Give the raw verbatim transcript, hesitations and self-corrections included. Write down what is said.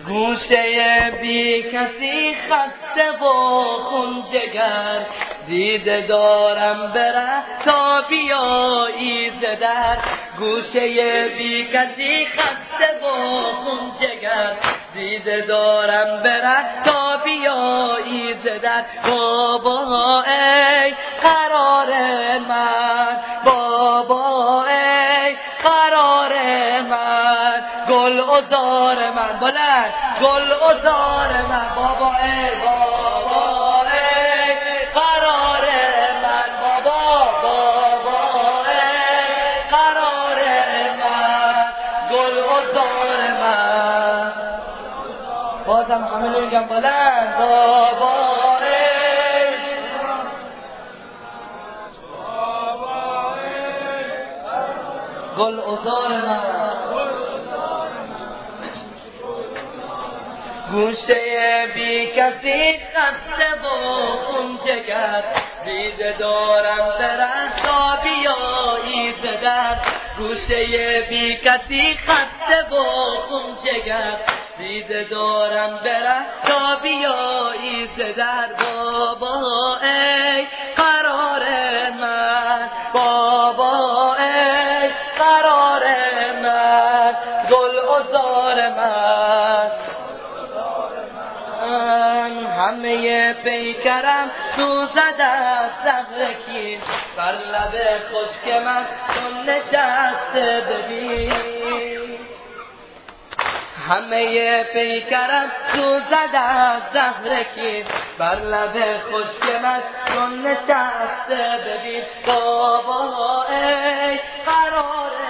گوشه بی کسی خسته و خون جگر، دیده دارم بره تا بیایی ز در. گوشه بی کسی خسته و خون جگر، دیده دارم بره تا بیایی ز در. بابا ای قرار من، بابا ای قرار من، گل عذار من بلند، گل عذار من. بابا ای بابا ای قرار من، بابا بابا ای قرار من، گل عذار من. بازم همه نمیگم بلند، بابا ای گل عذار من. گوشه بی کسی خسته و خون جگر، دیده دارم برم تا بیایی ز در. گوشه بی کسی خسته و خون جگر، دیده دارم برم تا بیایی ز در. بابا ای قرار من، بابا ای قرار من، گل عذار من. همه پیکرم تو زده زهرکی، بر لب خشک من چون نشسته ببین. همه پیکرم تو زده زهرکی، بر لب خشک من چون نشسته ببین. بابا ای قرار